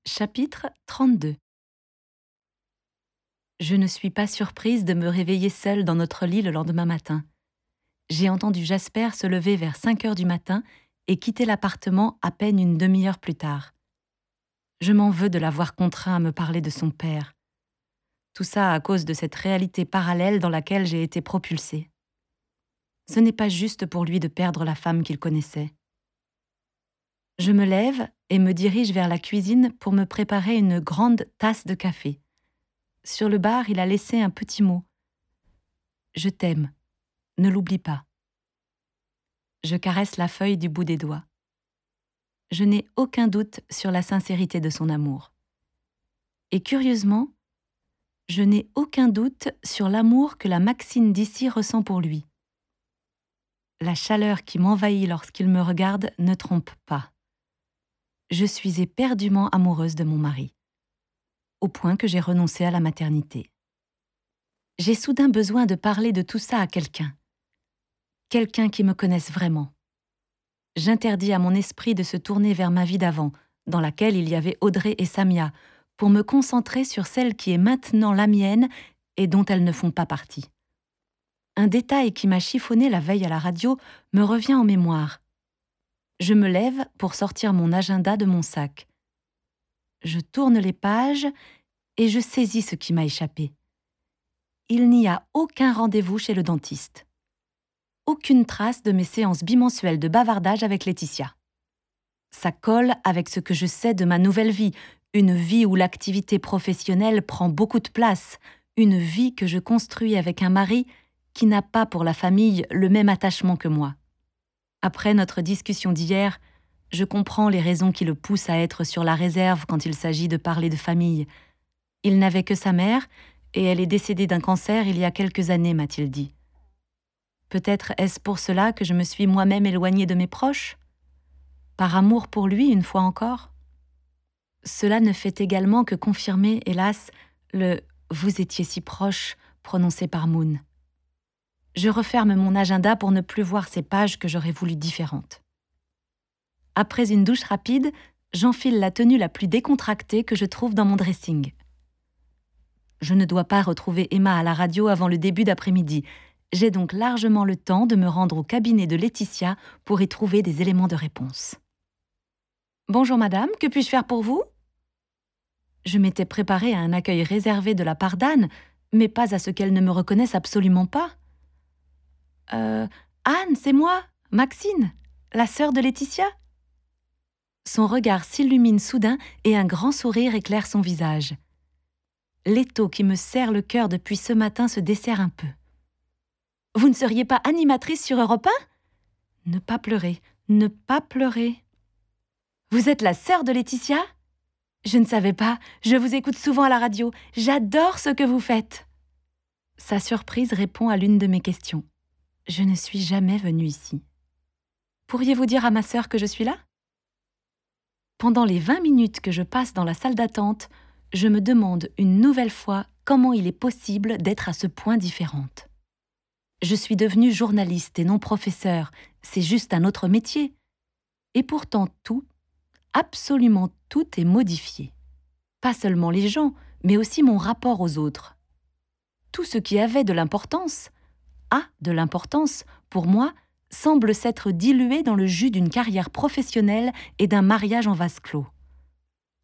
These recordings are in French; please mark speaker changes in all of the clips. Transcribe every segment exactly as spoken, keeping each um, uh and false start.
Speaker 1: Chapitre trente-deux. Je ne suis pas surprise de me réveiller seule dans notre lit le lendemain matin. J'ai entendu Jasper se lever vers cinq heures du matin et quitter l'appartement à peine une demi-heure plus tard. Je m'en veux de l'avoir contraint à me parler de son père. Tout ça à cause de cette réalité parallèle dans laquelle j'ai été propulsée. Ce n'est pas juste pour lui de perdre la femme qu'il connaissait. Je me lève et me dirige vers la cuisine pour me préparer une grande tasse de café. Sur le bar, il a laissé un petit mot. « Je t'aime. Ne l'oublie pas. » Je caresse la feuille du bout des doigts. Je n'ai aucun doute sur la sincérité de son amour. Et curieusement, je n'ai aucun doute sur l'amour que la Maxine d'ici ressent pour lui. La chaleur qui m'envahit lorsqu'il me regarde ne trompe pas. Je suis éperdument amoureuse de mon mari, au point que j'ai renoncé à la maternité. J'ai soudain besoin de parler de tout ça à quelqu'un. Quelqu'un qui me connaisse vraiment. J'interdis à mon esprit de se tourner vers ma vie d'avant, dans laquelle il y avait Audrey et Samia, pour me concentrer sur celle qui est maintenant la mienne et dont elles ne font pas partie. Un détail qui m'a chiffonné la veille à la radio me revient en mémoire. Je me lève pour sortir mon agenda de mon sac. Je tourne les pages et je saisis ce qui m'a échappé. Il n'y a aucun rendez-vous chez le dentiste. Aucune trace de mes séances bimensuelles de bavardage avec Laetitia. Ça colle avec ce que je sais de ma nouvelle vie, une vie où l'activité professionnelle prend beaucoup de place, une vie que je construis avec un mari qui n'a pas pour la famille le même attachement que moi. Après notre discussion d'hier, je comprends les raisons qui le poussent à être sur la réserve quand il s'agit de parler de famille. Il n'avait que sa mère, et elle est décédée d'un cancer il y a quelques années, m'a-t-il dit. Peut-être est-ce pour cela que je me suis moi-même éloignée de mes proches ? Par amour pour lui, une fois encore ? Cela ne fait également que confirmer, hélas, le « vous étiez si proche » prononcé par Moon. Je referme mon agenda pour ne plus voir ces pages que j'aurais voulu différentes. Après une douche rapide, j'enfile la tenue la plus décontractée que je trouve dans mon dressing. Je ne dois pas retrouver Emma à la radio avant le début d'après-midi. J'ai donc largement le temps de me rendre au cabinet de Laetitia pour y trouver des éléments de réponse. « Bonjour madame, que puis-je faire pour vous ?» Je m'étais préparée à un accueil réservé de la part d'Anne, mais pas à ce qu'elle ne me reconnaisse absolument pas. Euh, Anne, c'est moi, Maxine, la sœur de Laetitia. Son regard s'illumine soudain et un grand sourire éclaire son visage. L'étau qui me serre le cœur depuis ce matin se desserre un peu. « Vous ne seriez pas animatrice sur Europe un ? Ne pas pleurer, ne pas pleurer. Vous êtes la sœur de Laetitia ? Je ne savais pas, je vous écoute souvent à la radio, j'adore ce que vous faites. » Sa surprise répond à l'une de mes questions. Je ne suis jamais venue ici. Pourriez-vous dire à ma sœur que je suis là ? Pendant les vingt minutes que je passe dans la salle d'attente, je me demande une nouvelle fois comment il est possible d'être à ce point différente. Je suis devenue journaliste et non professeure, c'est juste un autre métier. Et pourtant tout, absolument tout est modifié. Pas seulement les gens, mais aussi mon rapport aux autres. Tout ce qui avait de l'importance, a de l'importance, pour moi, semble s'être dilué dans le jus d'une carrière professionnelle et d'un mariage en vase clos. Maxine ?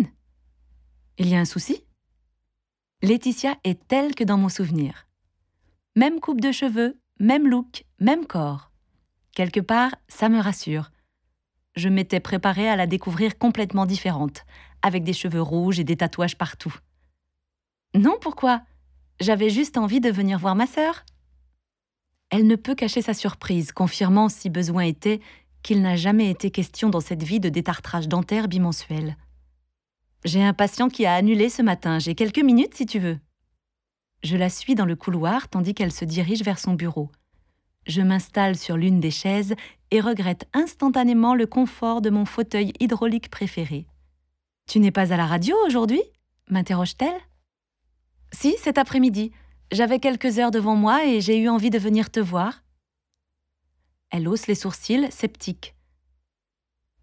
Speaker 1: Il y a un souci ? Laetitia est telle que dans mon souvenir. Même coupe de cheveux, même look, même corps. Quelque part, ça me rassure. Je m'étais préparée à la découvrir complètement différente, avec des cheveux rouges et des tatouages partout. Non, pourquoi ? J'avais juste envie de venir voir ma sœur. Elle ne peut cacher sa surprise, confirmant, si besoin était, qu'il n'a jamais été question dans cette vie de détartrage dentaire bimensuel. J'ai un patient qui a annulé ce matin, j'ai quelques minutes si tu veux. Je la suis dans le couloir tandis qu'elle se dirige vers son bureau. Je m'installe sur l'une des chaises et regrette instantanément le confort de mon fauteuil hydraulique préféré. « Tu n'es pas à la radio aujourd'hui ?» m'interroge-t-elle. « Si, cet après-midi. J'avais quelques heures devant moi et j'ai eu envie de venir te voir. » Elle hausse les sourcils, sceptique.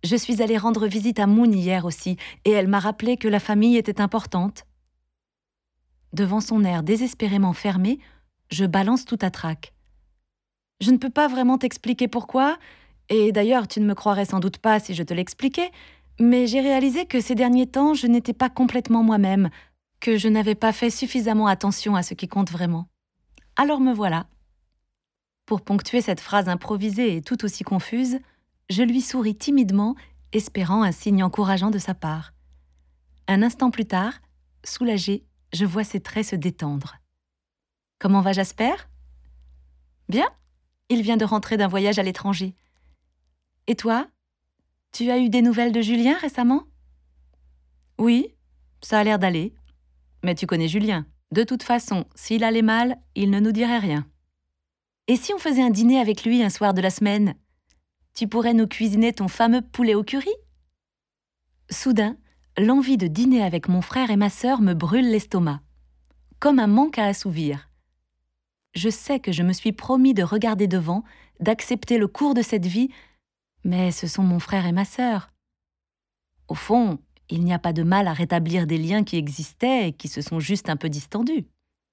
Speaker 1: Je suis allée rendre visite à Moon hier aussi, et elle m'a rappelé que la famille était importante. » Devant son air désespérément fermé, je balance tout à trac. « Je ne peux pas vraiment t'expliquer pourquoi, et d'ailleurs tu ne me croirais sans doute pas si je te l'expliquais, mais j'ai réalisé que ces derniers temps, je n'étais pas complètement moi-même, que je n'avais pas fait suffisamment attention à ce qui compte vraiment. Alors me voilà. » Pour ponctuer cette phrase improvisée et tout aussi confuse, je lui souris timidement, espérant un signe encourageant de sa part. Un instant plus tard, soulagée, je vois ses traits se détendre. « Comment va Jasper ? » ?»« Bien, il vient de rentrer d'un voyage à l'étranger. »« Et toi ? Tu as eu des nouvelles de Julien récemment ? » ?»« Oui, ça a l'air d'aller. Mais tu connais Julien. De toute façon, s'il allait mal, il ne nous dirait rien. » « Et si on faisait un dîner avec lui un soir de la semaine ? Tu pourrais nous cuisiner ton fameux poulet au curry ? » Soudain, l'envie de dîner avec mon frère et ma sœur me brûle l'estomac, comme un manque à assouvir. Je sais que je me suis promis de regarder devant, d'accepter le cours de cette vie, mais ce sont mon frère et ma sœur. Au fond, il n'y a pas de mal à rétablir des liens qui existaient et qui se sont juste un peu distendus.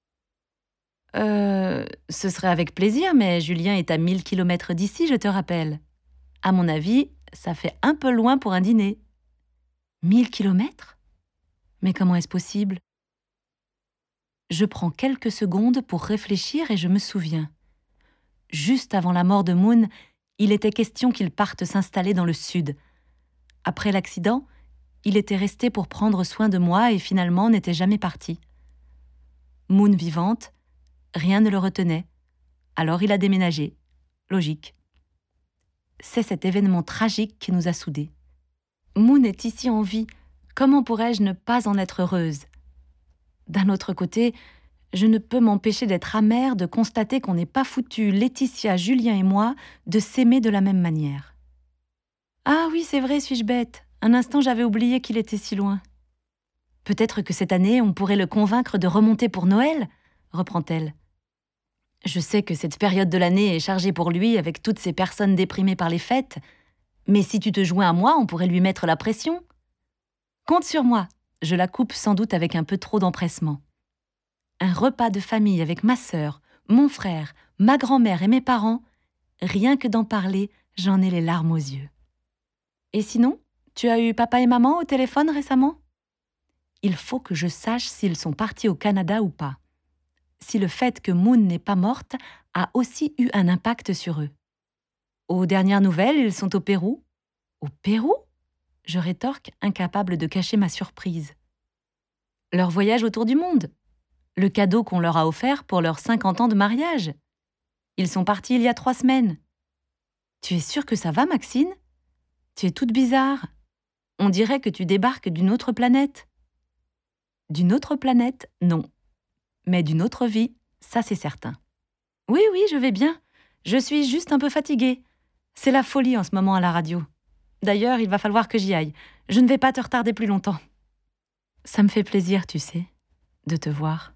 Speaker 1: Euh, ce serait avec plaisir, mais Julien est à mille kilomètres d'ici, je te rappelle. À mon avis, ça fait un peu loin pour un dîner. Mille kilomètres ? Mais comment est-ce possible ? Je prends quelques secondes pour réfléchir et je me souviens. Juste avant la mort de Moon, il était question qu'il parte s'installer dans le sud. Après l'accident, il était resté pour prendre soin de moi et finalement n'était jamais parti. Moon vivante, rien ne le retenait. Alors il a déménagé. Logique. C'est cet événement tragique qui nous a soudés. Moon est ici en vie. Comment pourrais-je ne pas en être heureuse ? D'un autre côté, je ne peux m'empêcher d'être amère de constater qu'on n'est pas foutu, Laetitia, Julien et moi, de s'aimer de la même manière. Ah oui, c'est vrai, suis-je bête ? Un instant, j'avais oublié qu'il était si loin. Peut-être que cette année, on pourrait le convaincre de remonter pour Noël, reprend-elle. Je sais que cette période de l'année est chargée pour lui avec toutes ces personnes déprimées par les fêtes, mais si tu te joins à moi, on pourrait lui mettre la pression. Compte sur moi, je la coupe sans doute avec un peu trop d'empressement. Un repas de famille avec ma sœur, mon frère, ma grand-mère et mes parents, rien que d'en parler, j'en ai les larmes aux yeux. Et sinon, tu as eu papa et maman au téléphone récemment ? Il faut que je sache s'ils sont partis au Canada ou pas. Si le fait que Moon n'est pas morte a aussi eu un impact sur eux. Aux dernières nouvelles, ils sont au Pérou. Au Pérou ? Je rétorque, incapable de cacher ma surprise. Leur voyage autour du monde. Le cadeau qu'on leur a offert pour leurs cinquante ans de mariage. Ils sont partis il y a trois semaines. Tu es sûre que ça va, Maxine ? Tu es toute bizarre. On dirait que tu débarques d'une autre planète. D'une autre planète, non. Mais d'une autre vie, ça c'est certain. Oui, oui, je vais bien. Je suis juste un peu fatiguée. C'est la folie en ce moment à la radio. D'ailleurs, il va falloir que j'y aille. Je ne vais pas te retarder plus longtemps. Ça me fait plaisir, tu sais, de te voir.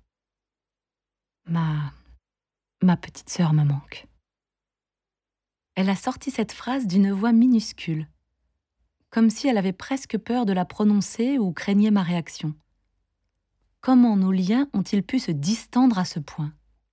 Speaker 1: Ma... ma petite sœur me manque. Elle a sorti cette phrase d'une voix minuscule, comme si elle avait presque peur de la prononcer ou craignait ma réaction. Comment nos liens ont-ils pu se distendre à ce point ?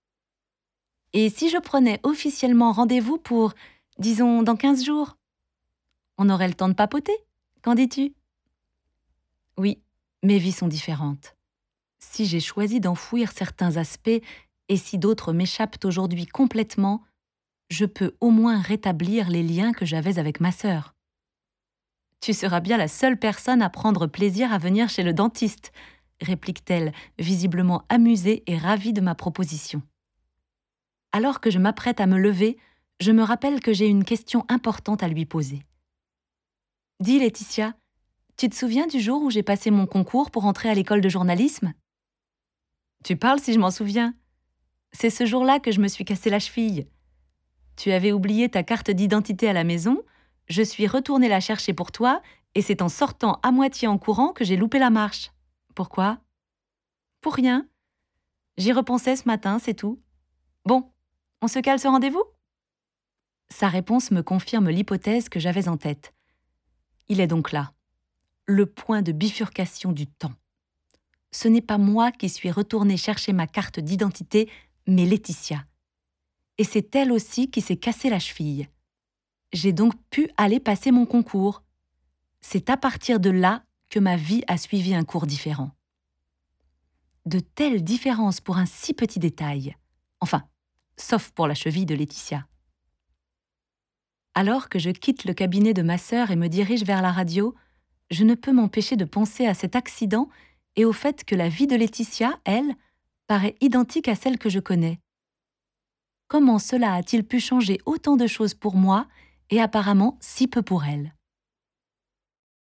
Speaker 1: Et si je prenais officiellement rendez-vous pour, disons, dans quinze jours ? On aurait le temps de papoter, qu'en dis-tu ? Oui, mes vies sont différentes. Si j'ai choisi d'enfouir certains aspects et si d'autres m'échappent aujourd'hui complètement, je peux au moins rétablir les liens que j'avais avec ma sœur. Tu seras bien la seule personne à prendre plaisir à venir chez le dentiste, réplique-t-elle, visiblement amusée et ravie de ma proposition. Alors que je m'apprête à me lever, je me rappelle que j'ai une question importante à lui poser. Dis, Laetitia, tu te souviens du jour où j'ai passé mon concours pour entrer à l'école de journalisme ? Tu parles si je m'en souviens. C'est ce jour-là que je me suis cassé la cheville. Tu avais oublié ta carte d'identité à la maison, je suis retournée la chercher pour toi, et c'est en sortant à moitié en courant que j'ai loupé la marche. Pourquoi ? Pour rien. J'y repensais ce matin, c'est tout. Bon, on se cale ce rendez-vous ? Sa réponse me confirme l'hypothèse que j'avais en tête. Il est donc là, le point de bifurcation du temps. Ce n'est pas moi qui suis retournée chercher ma carte d'identité, mais Laetitia. Et c'est elle aussi qui s'est cassé la cheville. J'ai donc pu aller passer mon concours. C'est à partir de là que ma vie a suivi un cours différent. De telles différences pour un si petit détail. Enfin, sauf pour la cheville de Laetitia. Alors que je quitte le cabinet de ma sœur et me dirige vers la radio, je ne peux m'empêcher de penser à cet accident et au fait que la vie de Laetitia, elle, paraît identique à celle que je connais. Comment cela a-t-il pu changer autant de choses pour moi et apparemment si peu pour elle ?